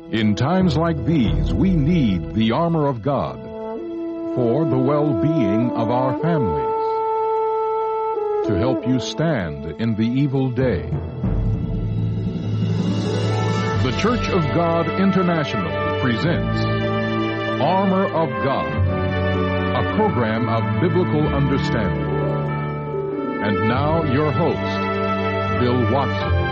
In times like these, we need the armor of God for the well-being of our families, to help you stand in the evil day. The Church of God International presents Armor of God, a program of biblical understanding. And now your host, Bill Watson.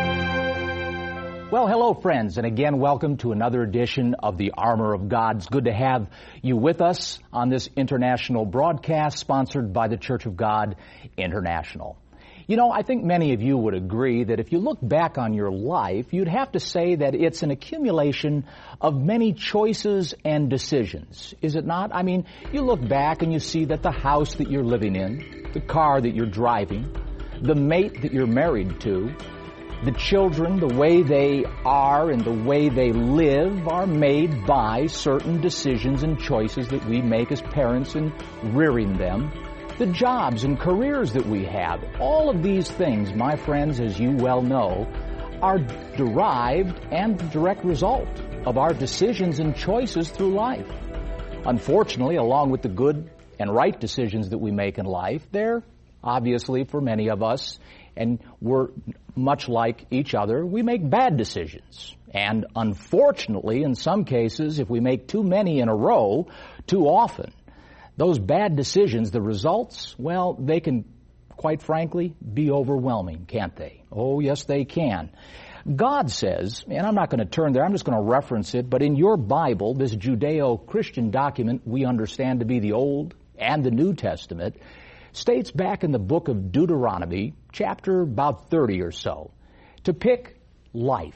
Well, hello, friends, and again, welcome to another edition of the Armor of God. It's good to have you with us on this international broadcast sponsored by the Church of God International. You know, I think many of you would agree that if you look back on your life, you'd have to say that it's an accumulation of many choices and decisions, is it not? I mean, you look back and you see that the house that you're living in, the car that you're driving, the mate that you're married to, the children, the way they are and the way they live are made by certain decisions and choices that we make as parents in rearing them. The jobs and careers that we have, all of these things, my friends, as you well know, are derived and the direct result of our decisions and choices through life. Unfortunately, along with the good and right decisions that we make in life, they're obviously for many of us, and we're much like each other, we make bad decisions. And unfortunately, in some cases, if we make too many in a row, too often, those bad decisions, the results, well, they can, quite frankly, be overwhelming, can't they? Oh, yes, they can. God says, and I'm not going to turn there, I'm just going to reference it, but in your Bible, this Judeo-Christian document we understand to be the Old and the New Testament, states back in the book of Deuteronomy, chapter about 30 or so, to pick life,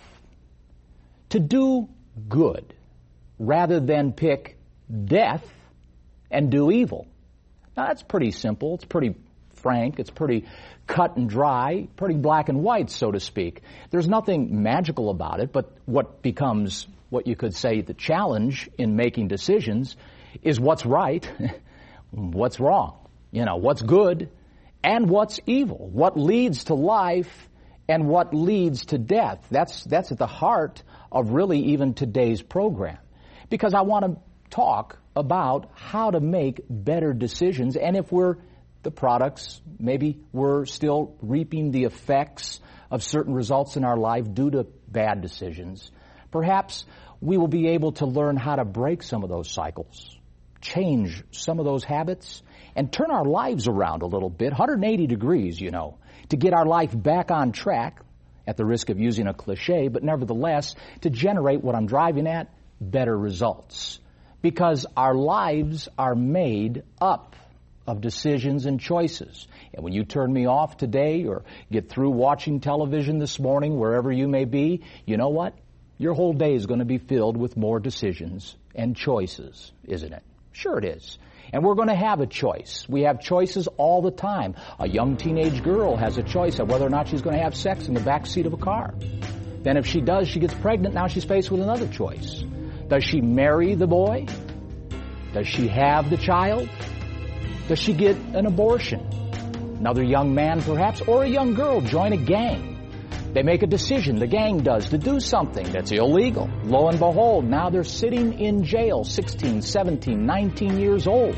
to do good, rather than pick death and do evil. Now that's pretty simple, it's pretty frank, it's pretty cut and dry, pretty black and white, so to speak. There's nothing magical about it, but what becomes, what you could say, the challenge in making decisions is what's right, what's wrong. You know, what's good and what's evil, what leads to life and what leads to death. That's at the heart of really even today's program. Because I want to talk about how to make better decisions, and if we're the products, maybe we're still reaping the effects of certain results in our life due to bad decisions. Perhaps we will be able to learn how to break some of those cycles, change some of those habits, and turn our lives around a little bit, 180 degrees, you know, to get our life back on track, at the risk of using a cliche, but nevertheless, to generate what I'm driving at, better results. Because our lives are made up of decisions and choices. And when you turn me off today or get through watching television this morning, wherever you may be, you know what? Your whole day is going to be filled with more decisions and choices, isn't it? Sure it is. And we're going to have a choice. We have choices all the time. A young teenage girl has a choice of whether or not she's going to have sex in the back seat of a car. Then if she does, she gets pregnant. Now she's faced with another choice. Does she marry the boy? Does she have the child? Does she get an abortion? Another young man, perhaps, or a young girl join a gang. They make a decision, the gang does, to do something that's illegal. Lo and behold, now they're sitting in jail, 16, 17, 19 years old,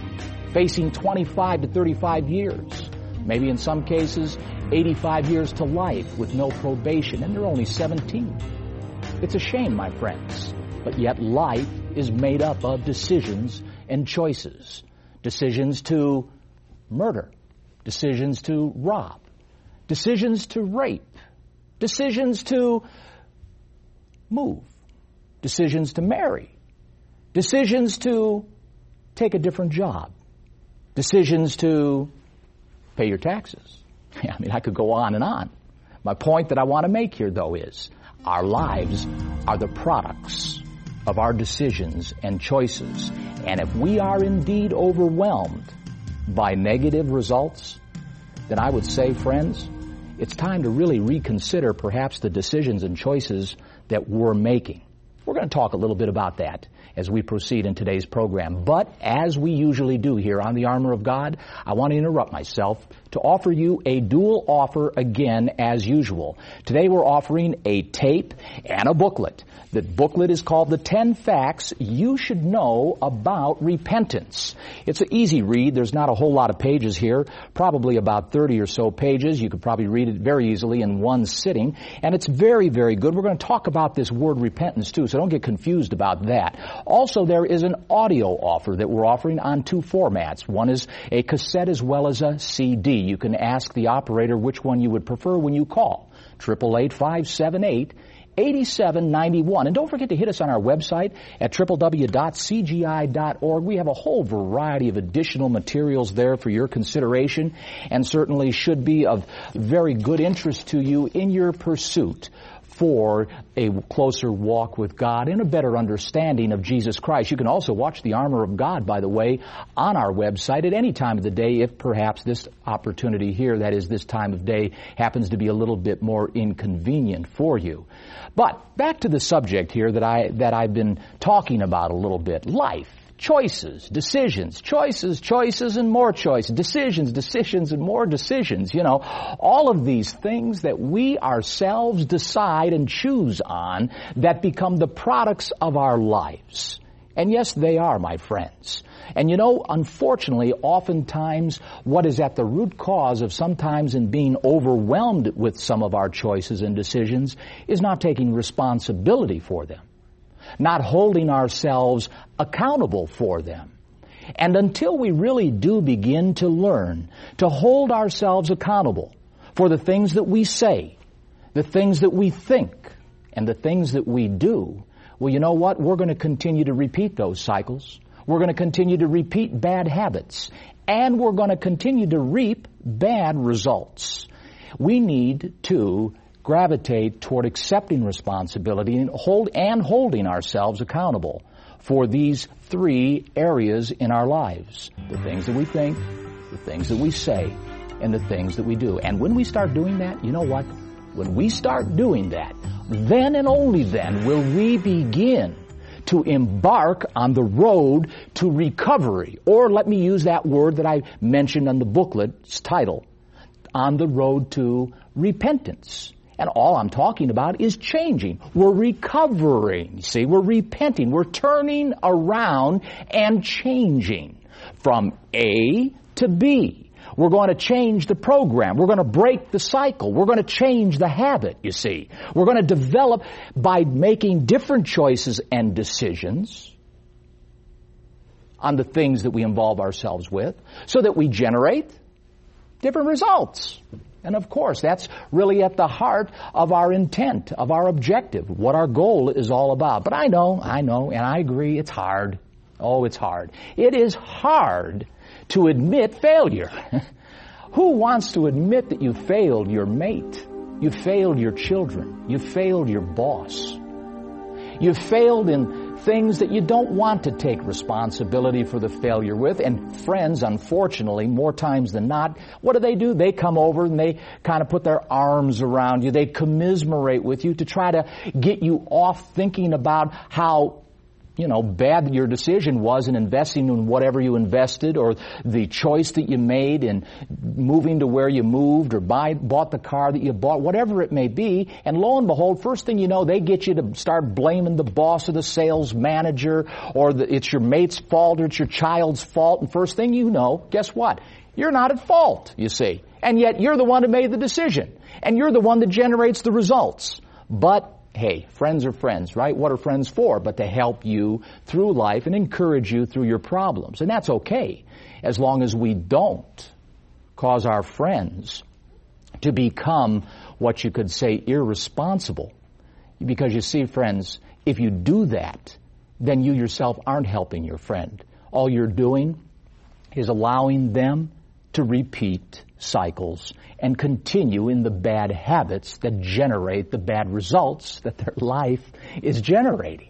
facing 25 to 35 years. Maybe in some cases, 85 years to life with no probation, and they're only 17. It's a shame, my friends, but yet life is made up of decisions and choices. Decisions to murder, decisions to rob, decisions to rape, decisions to move, decisions to marry, decisions to take a different job, decisions to pay your taxes. I mean, I could go on and on. My point that I want to make here, though, is our lives are the products of our decisions and choices. And if we are indeed overwhelmed by negative results, then I would say, friends, it's time to really reconsider perhaps the decisions and choices that we're making. We're going to talk a little bit about that as we proceed in today's program. But as we usually do here on the Armor of God, I want to interrupt myself to offer you a dual offer again as usual. Today we're offering a tape and a booklet. The booklet is called The 10 Facts You Should Know About Repentance. It's an easy read. There's not a whole lot of pages here, probably about 30 or so pages. You could probably read it very easily in one sitting, and it's very, very good. We're going to talk about this word repentance too, so don't get confused about that. Also, there is an audio offer that we're offering on two formats. One is a cassette as well as a CD. You can ask the operator which one you would prefer when you call. 888-578-8791. And don't forget to hit us on our website at www.cgi.org. We have a whole variety of additional materials there for your consideration, and certainly should be of very good interest to you in your pursuit for a closer walk with God and a better understanding of Jesus Christ. You can also watch The Armor of God, by the way, on our website at any time of the day, if perhaps this opportunity here, that is this time of day, happens to be a little bit more inconvenient for you. But back to the subject here that I've been talking about a little bit. Life. Choices, decisions, choices, and more choices, decisions, and more decisions. You know, all of these things that we ourselves decide and choose on that become the products of our lives. And yes, they are, my friends. And you know, unfortunately, oftentimes what is at the root cause of sometimes in being overwhelmed with some of our choices and decisions is not taking responsibility for them, not holding ourselves accountable for them. And until we really do begin to learn to hold ourselves accountable for the things that we say, the things that we think, and the things that we do, well, you know what? We're going to continue to repeat those cycles. We're going to continue to repeat bad habits. And we're going to continue to reap bad results. We need to gravitate toward accepting responsibility and holding ourselves accountable for these three areas in our lives. The things that we think, the things that we say, and the things that we do. And when we start doing that, you know what? When we start doing that, then and only then will we begin to embark on the road to recovery. Or let me use that word that I mentioned on the booklet's title, on the road to repentance. And all I'm talking about is changing. We're recovering. See, we're repenting. We're turning around and changing from A to B. We're going to change the program. We're going to break the cycle. We're going to change the habit, you see. We're going to develop by making different choices and decisions on the things that we involve ourselves with so that we generate different results. And of course, that's really at the heart of our intent, of our objective, what our goal is all about. But I know, and I agree, it's hard. Oh, it's hard. It is hard to admit failure. Who wants to admit that you failed your mate? You failed your children. You failed your boss. You failed in things that you don't want to take responsibility for the failure with. And friends, unfortunately, more times than not, what do? They come over and they kind of put their arms around you. They commiserate with you to try to get you off thinking about how bad your decision was in investing in whatever you invested, or the choice that you made in moving to where you moved, or bought the car that you bought, whatever it may be. And lo and behold, first thing you know, they get you to start blaming the boss or the sales manager, or it's your mate's fault, or it's your child's fault. And first thing you know, guess what? You're not at fault, you see. And yet you're the one who made the decision. And you're the one that generates the results. But hey, friends are friends, right? What are friends for? But to help you through life and encourage you through your problems. And that's okay, as long as we don't cause our friends to become what you could say irresponsible. Because you see, friends, if you do that, then you yourself aren't helping your friend. All you're doing is allowing them to repeat cycles and continue in the bad habits that generate the bad results that their life is generating.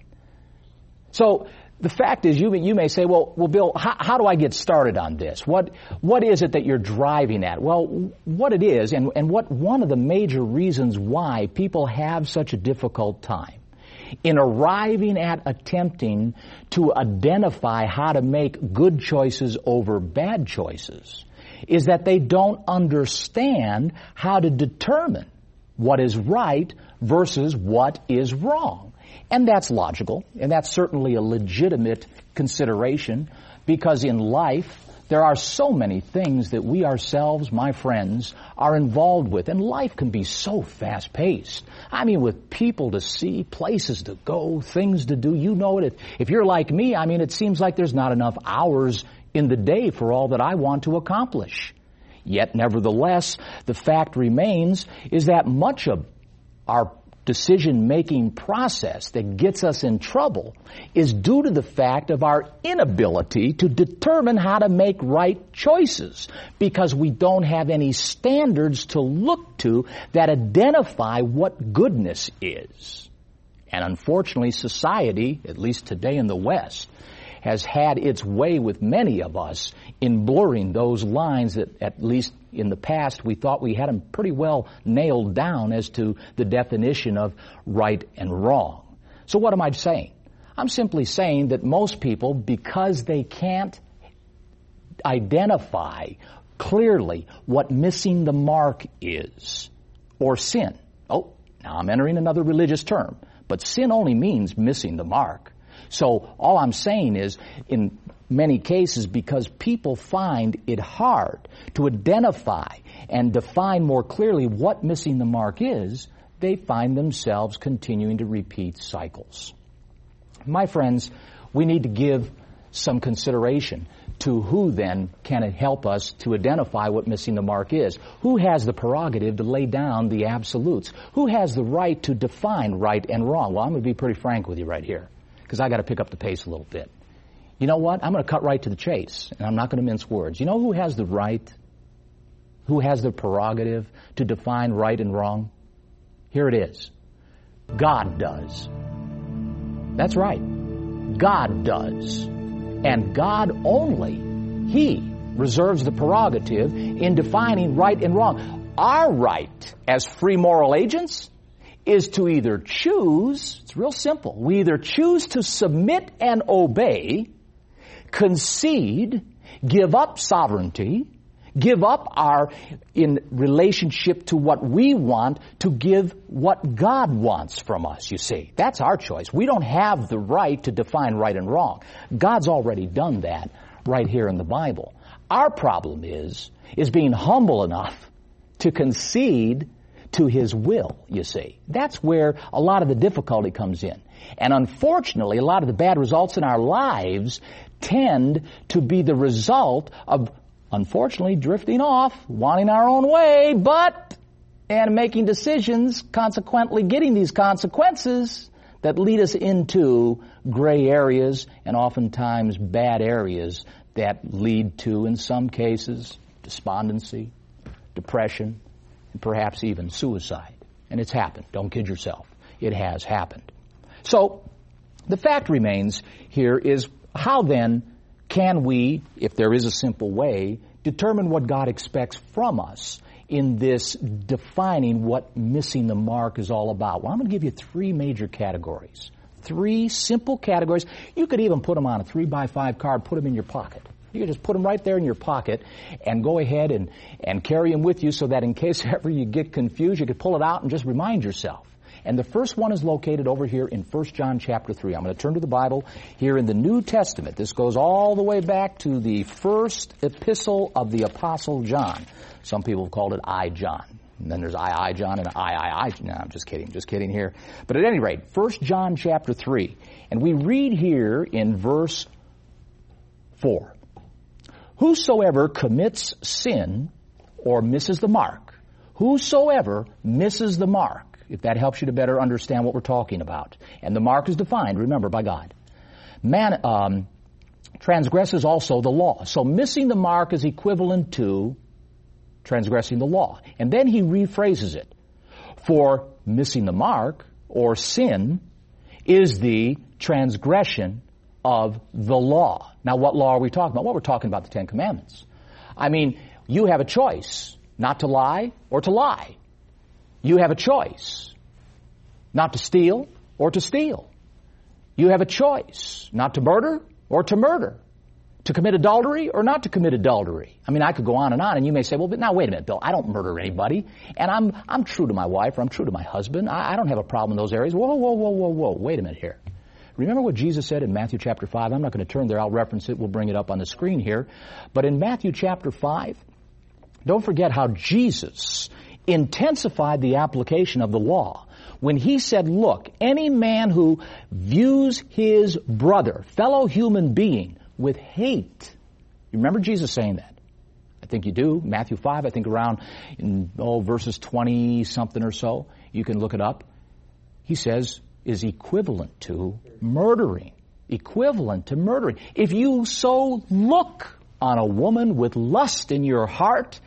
So the fact is, you may say, well, Bill, how do I get started on this? What is it that you're driving at? Well, what it is, and what one of the major reasons why people have such a difficult time in arriving at attempting to identify how to make good choices over bad choices is that they don't understand how to determine what is right versus what is wrong. And that's logical, and that's certainly a legitimate consideration, because in life, there are so many things that we ourselves, my friends, are involved with, and life can be so fast-paced. I mean, with people to see, places to go, things to do. You know it. If you're like me, I mean, it seems like there's not enough hours in the day for all that I want to accomplish. Yet, nevertheless, the fact remains is that much of our decision-making process that gets us in trouble is due to the fact of our inability to determine how to make right choices, because we don't have any standards to look to that identify what goodness is. And unfortunately, society, at least today in the West, has had its way with many of us in blurring those lines that, at least in the past, we thought we had them pretty well nailed down as to the definition of right and wrong. So what am I saying? I'm simply saying that most people, because they can't identify clearly what missing the mark is, or sin. Oh, now I'm entering another religious term, but sin only means missing the mark. So all I'm saying is, in many cases, because people find it hard to identify and define more clearly what missing the mark is, they find themselves continuing to repeat cycles. My friends, we need to give some consideration to who then can help us to identify what missing the mark is. Who has the prerogative to lay down the absolutes? Who has the right to define right and wrong? Well, I'm going to be pretty frank with you right here, because I got to pick up the pace a little bit. You know what? I'm going to cut right to the chase, and I'm not going to mince words. You know who has the right, who has the prerogative to define right and wrong? Here it is. God does. That's right. God does. And God only, He reserves the prerogative in defining right and wrong. Our right as free moral agents is to either choose, it's real simple, we either choose to submit and obey, concede, give up sovereignty, give up our, in relationship to what we want, to give what God wants from us, you see. That's our choice. We don't have the right to define right and wrong. God's already done that right here in the Bible. Our problem is being humble enough to concede to His will, you see. That's where a lot of the difficulty comes in. And unfortunately, a lot of the bad results in our lives tend to be the result of, unfortunately, drifting off, wanting our own way, and making decisions, consequently getting these consequences that lead us into gray areas and oftentimes bad areas that lead to, in some cases, despondency, depression, and perhaps even suicide. And it's happened. Don't kid yourself. It has happened. So, the fact remains here is, how then can we, if there is a simple way, determine what God expects from us in this defining what missing the mark is all about? Well, I'm going to give you three major categories. Three simple categories. You could even put them on a 3x5 card, put them in your pocket. You could just put them right there in your pocket and go ahead and carry them with you, so that in case ever you get confused, you could pull it out and just remind yourself. And the first one is located over here in 1 John chapter 3. I'm going to turn to the Bible here in the New Testament. This goes all the way back to the first epistle of the Apostle John. Some people have called it I John. And then there's I John and I. No, I'm just kidding here. But at any rate, 1 John chapter 3. And we read here in verse 4. Whosoever commits sin or misses the mark, whosoever misses the mark, if that helps you to better understand what we're talking about. And the mark is defined, remember, by God. Man transgresses also the law. So missing the mark is equivalent to transgressing the law. And then he rephrases it. For missing the mark, or sin, is the transgression of the law. Now, what law are we talking about? Well, we're talking about the Ten Commandments. I mean, you have a choice not to lie or to lie. You have a choice not to steal or to steal. You have a choice not to murder or to murder, To commit adultery or not to commit adultery? I mean, I could go on, and you may say, well, but now wait a minute, Bill, I don't murder anybody, and I'm true to my wife, or I'm true to my husband. I don't have a problem in those areas. Whoa, wait a minute here. Remember what Jesus said in Matthew chapter 5? I'm not going to turn there. I'll reference it. We'll bring it up on the screen here. But in Matthew chapter 5, don't forget how Jesus intensified the application of the law when he said, look, any man who views his brother, fellow human being, with hate. You remember Jesus saying that? I think you do. Matthew 5, I think around verses 20-something or so. You can look it up. He says, is equivalent to murdering. Equivalent to murdering. If you so look on a woman with lust in your heart,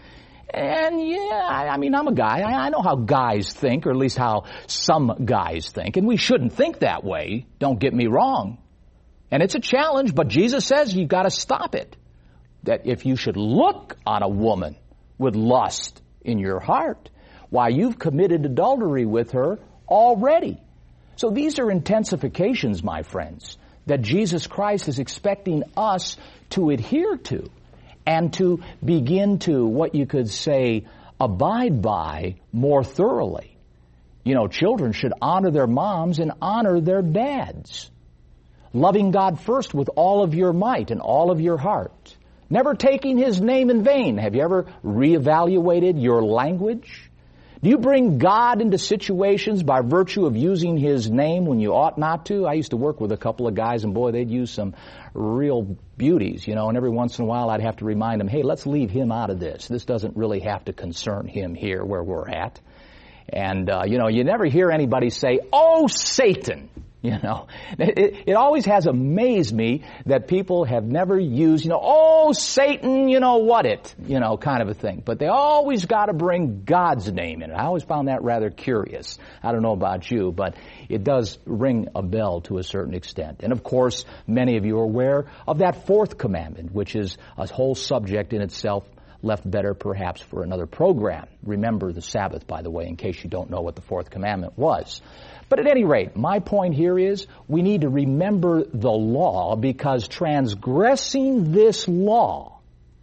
and I mean, I'm a guy. I know how guys think, or at least how some guys think, and we shouldn't think that way. Don't get me wrong. And it's a challenge, but Jesus says you've got to stop it. That if you should look on a woman with lust in your heart, why, you've committed adultery with her already. So these are intensifications, my friends, that Jesus Christ is expecting us to adhere to and to begin to, what you could say, abide by more thoroughly. You know, children should honor their moms and honor their dads. Loving God first with all of your might and all of your heart. Never taking His name in vain. Have you ever reevaluated your language? Do you bring God into situations by virtue of using His name when you ought not to? I used to work with a couple of guys, and boy, they'd use some real beauties, you know, and every once in a while I'd have to remind them, hey, let's leave him out of this. This doesn't really have to concern him here where we're at. And, you know, you never hear anybody say, oh, Satan. You know, it always has amazed me that people have never used, you know, oh, Satan, you know what it, you know, kind of a thing. But they always got to bring God's name in it. I always found that rather curious. I don't know about you, but it does ring a bell to a certain extent. And of course, many of you are aware of that fourth commandment, which is a whole subject in itself, left better perhaps for another program. Remember the Sabbath, by the way, in case you don't know what the fourth commandment was. But at any rate, my point here is we need to remember the law, because transgressing this law,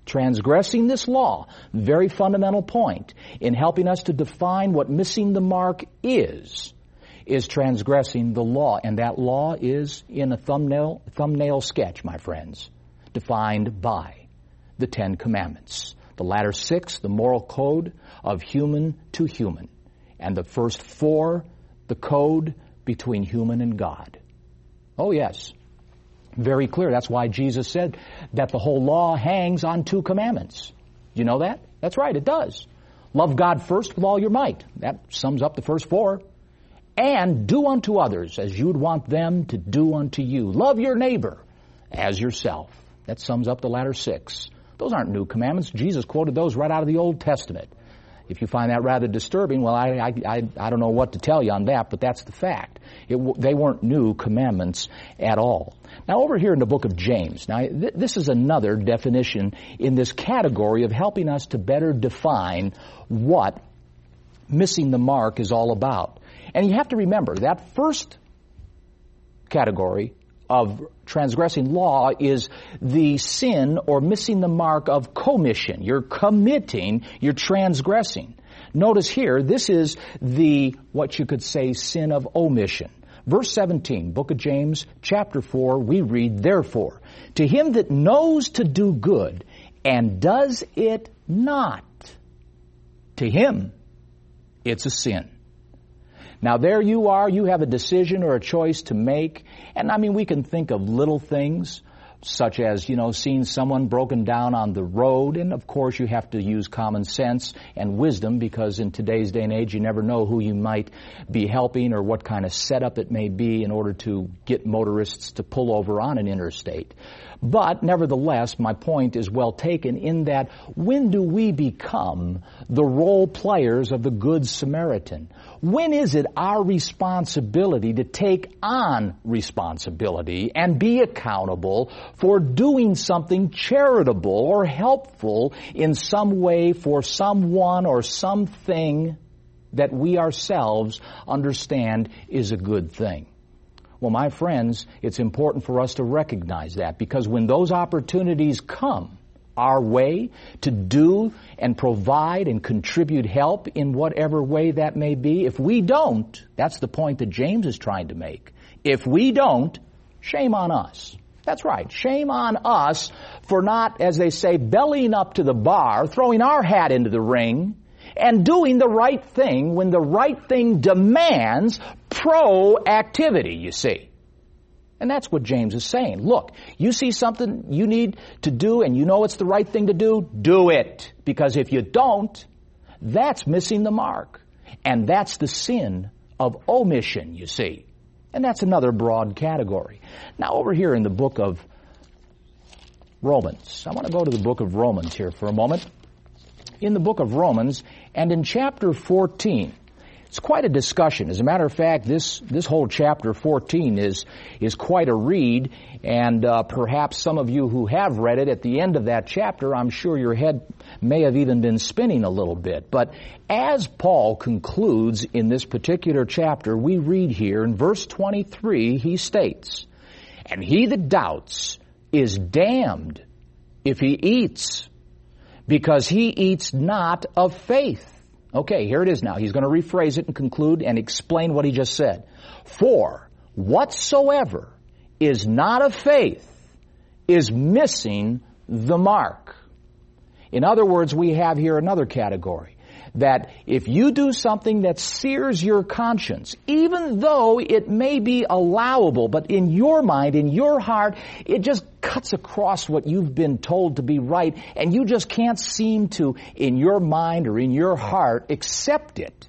very fundamental point in helping us to define what missing the mark is transgressing the law. And that law is in a thumbnail sketch, my friends, defined by the Ten Commandments. The latter six, the moral code of human to human. And the first four, the code between human and God. Oh, yes. Very clear. That's why Jesus said that the whole law hangs on two commandments. You know that? That's right, it does. Love God first with all your might. That sums up the first four. And do unto others as you would want them to do unto you. Love your neighbor as yourself. That sums up the latter six. Those aren't new commandments. Jesus quoted those right out of the Old Testament. If you find that rather disturbing, well, I don't know what to tell you on that, but that's the fact. They weren't new commandments at all. Now, over here in the book of James, now this is another definition in this category of helping us to better define what missing the mark is all about. And you have to remember, that first category of transgressing law is the sin or missing the mark of commission. You're committing, you're transgressing. Notice here, this is the, what you could say, sin of omission. Verse 17, book of James, chapter 4, we read, therefore, to him that knows to do good and does it not, to him it's a sin. Now there you are, you have a decision or a choice to make. And I mean, we can think of little things such as, you know, seeing someone broken down on the road. And of course you have to use common sense and wisdom, because in today's day and age you never know who you might be helping or what kind of setup it may be in order to get motorists to pull over on an interstate. But nevertheless, my point is well taken in that when do we become the role players of the Good Samaritan? When is it our responsibility to take on responsibility and be accountable for doing something charitable or helpful in some way for someone or something that we ourselves understand is a good thing? Well, my friends, it's important for us to recognize that, because when those opportunities come our way to do and provide and contribute help in whatever way that may be, if we don't, that's the point that James is trying to make. If we don't, shame on us. That's right. Shame on us for not, as they say, bellying up to the bar, throwing our hat into the ring, and doing the right thing when the right thing demands proactivity, you see. And that's what James is saying. Look, you see something you need to do and you know it's the right thing to do it. Because if you don't, that's missing the mark. And that's the sin of omission, you see. And that's another broad category. Now, over here in the book of Romans, I want to go to the book of Romans here for a moment. In the book of Romans, and in chapter 14, it's quite a discussion. As a matter of fact, this whole chapter 14 is quite a read, and perhaps some of you who have read it, at the end of that chapter, I'm sure your head may have even been spinning a little bit. But as Paul concludes in this particular chapter, we read here in verse 23, he states, "And he that doubts is damned if he eats, because he eats not of faith." Okay, here it is now. He's going to rephrase it and conclude and explain what he just said. "For whatsoever is not of faith is missing the mark." In other words, we have here another category. That if you do something that sears your conscience, even though it may be allowable, but in your mind, in your heart, it just cuts across what you've been told to be right, and you just can't seem to, in your mind or in your heart, accept it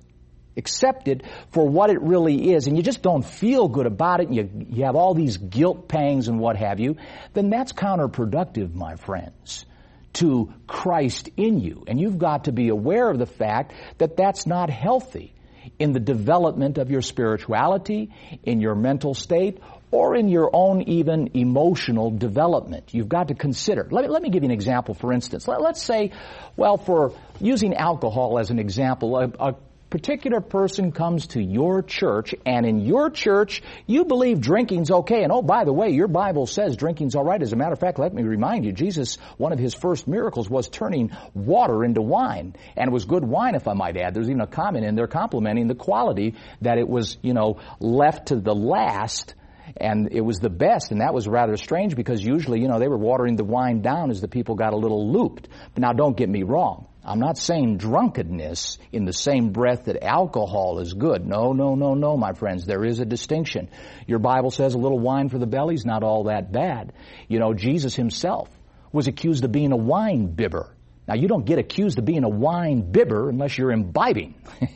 for what it really is, and you just don't feel good about it, and you have all these guilt pangs and what have you, then that's counterproductive, my friends, to Christ in you. And you've got to be aware of the fact that that's not healthy in the development of your spirituality, in your mental state, or in your own even emotional development. You've got to consider. Let me give you an example, for instance. Let's say, well, for using alcohol as an example, a particular person comes to your church, and in your church, you believe drinking's okay. And oh, by the way, your Bible says drinking's all right. As a matter of fact, let me remind you, Jesus, one of his first miracles was turning water into wine. And it was good wine, if I might add. There's even a comment in there complimenting the quality that it was, left to the last, and it was the best. And that was rather strange, because usually, they were watering the wine down as the people got a little looped. But now, don't get me wrong. I'm not saying drunkenness in the same breath that alcohol is good. No, my friends. There is a distinction. Your Bible says a little wine for the belly is not all that bad. Jesus himself was accused of being a wine bibber. Now, you don't get accused of being a wine bibber unless you're imbibing.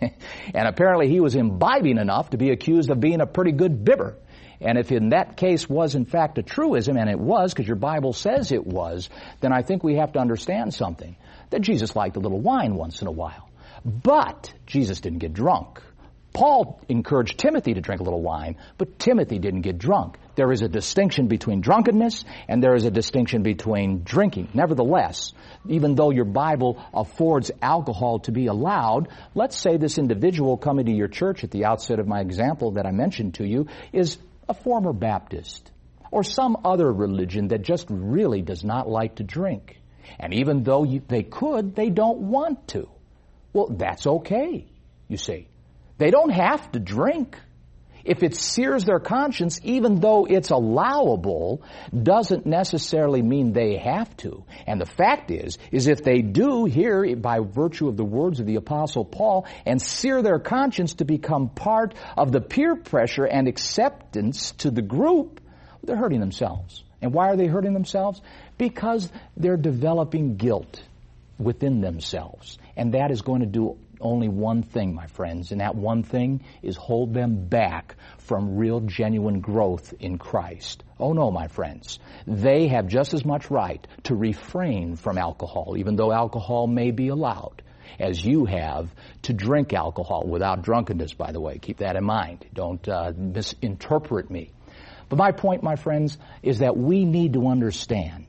And apparently he was imbibing enough to be accused of being a pretty good bibber. And if in that case was in fact a truism, and it was because your Bible says it was, then I think we have to understand something. That Jesus liked a little wine once in a while. But Jesus didn't get drunk. Paul encouraged Timothy to drink a little wine, but Timothy didn't get drunk. There is a distinction between drunkenness and there is a distinction between drinking. Nevertheless, even though your Bible affords alcohol to be allowed, let's say this individual coming to your church at the outset of my example that I mentioned to you is a former Baptist or some other religion that just really does not like to drink. And even though they could, they don't want to. Well, that's okay, you see. They don't have to drink. If it sears their conscience, even though it's allowable, doesn't necessarily mean they have to. And the fact is if they do here, by virtue of the words of the Apostle Paul, and sear their conscience to become part of the peer pressure and acceptance to the group, they're hurting themselves. And why are they hurting themselves? Because they're developing guilt within themselves. And that is going to do only one thing, my friends, and that one thing is hold them back from real, genuine growth in Christ. Oh no, my friends. They have just as much right to refrain from alcohol, even though alcohol may be allowed, as you have to drink alcohol without drunkenness, by the way. Keep that in mind. Don't misinterpret me. But my point, my friends, is that we need to understand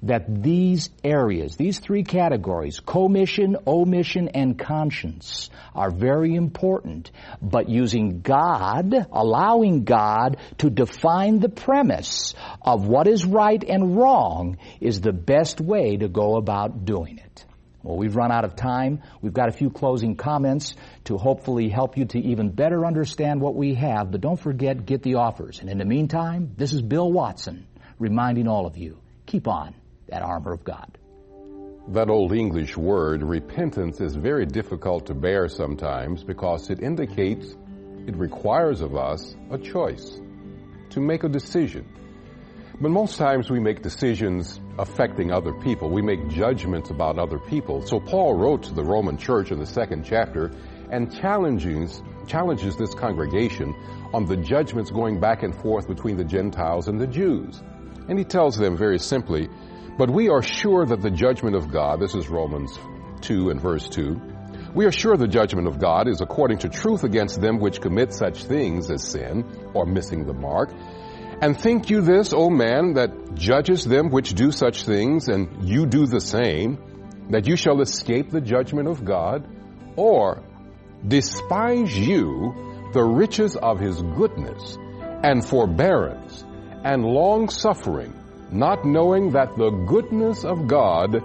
that these areas, these three categories, commission, omission, and conscience, are very important. But using God, allowing God to define the premise of what is right and wrong is the best way to go about doing it. Well, we've run out of time. We've got a few closing comments to hopefully help you to even better understand what we have. But don't forget, get the offers. And in the meantime, this is Bill Watson reminding all of you, keep on that armor of God. That old English word, repentance, is very difficult to bear sometimes because it indicates, it requires of us a choice, to make a decision. But most times we make decisions affecting other people. We make judgments about other people. So Paul wrote to the Roman church in the 2nd chapter and challenges this congregation on the judgments going back and forth between the Gentiles and the Jews. And he tells them very simply, but we are sure that the judgment of God, this is Romans 2 and verse 2, we are sure the judgment of God is according to truth against them which commit such things as sin, or missing the mark. And think you this, O man, that judges them which do such things, and you do the same, that you shall escape the judgment of God? Or despise you the riches of his goodness, and forbearance, and long-suffering, not knowing that the goodness of God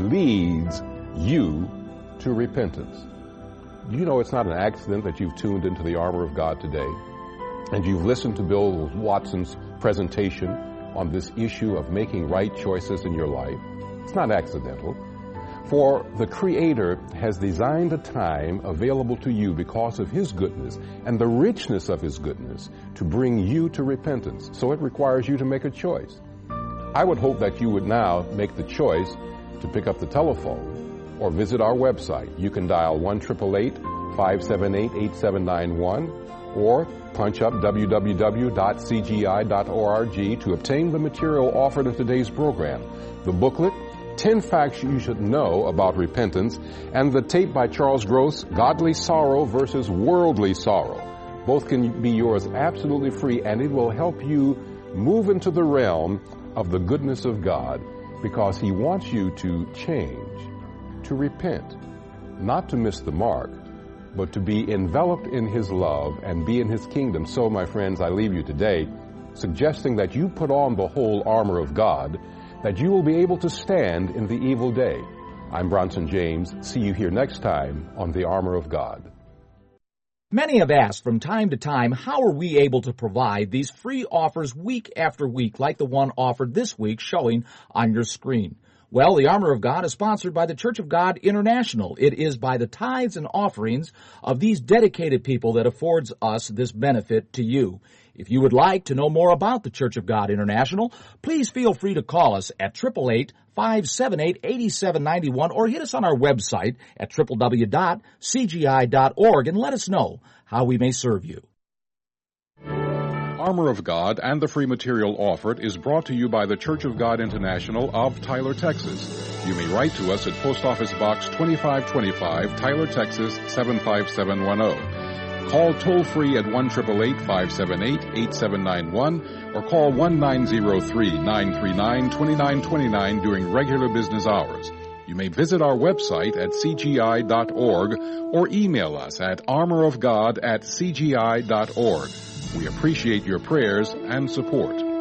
leads you to repentance? You know it's not an accident that you've tuned into the armor of God today, and you've listened to Bill Watson's presentation on this issue of making right choices in your life. It's not accidental. For the Creator has designed a time available to you because of His goodness and the richness of His goodness to bring you to repentance. So it requires you to make a choice. I would hope that you would now make the choice to pick up the telephone or visit our website. You can dial 1-888-578-8791 or punch up www.cgi.org to obtain the material offered in today's program, the booklet, 10 Facts You Should Know About Repentance, and the tape by Charles Gross, Godly Sorrow versus Worldly Sorrow. Both can be yours absolutely free, and it will help you move into the realm of the goodness of God, because He wants you to change, to repent, not to miss the mark, but to be enveloped in His love and be in His kingdom. So, my friends, I leave you today suggesting that you put on the whole armor of God, that you will be able to stand in the evil day. I'm Bronson James. See you here next time on The Armor of God. Many have asked from time to time, how are we able to provide these free offers week after week, like the one offered this week showing on your screen? Well, the Armor of God is sponsored by the Church of God International. It is by the tithes and offerings of these dedicated people that affords us this benefit to you. If you would like to know more about the Church of God International, please feel free to call us at 888-578-8791 or hit us on our website at www.cgi.org and let us know how we may serve you. Armor of God and the free material offered is brought to you by the Church of God International of Tyler, Texas. You may write to us at Post Office Box 2525, Tyler, Texas 75710. Call toll-free at 1-888-578-8791 or call 1-903-939-2929 during regular business hours. You may visit our website at cgi.org or email us at armorofgod@cgi.org. We appreciate your prayers and support.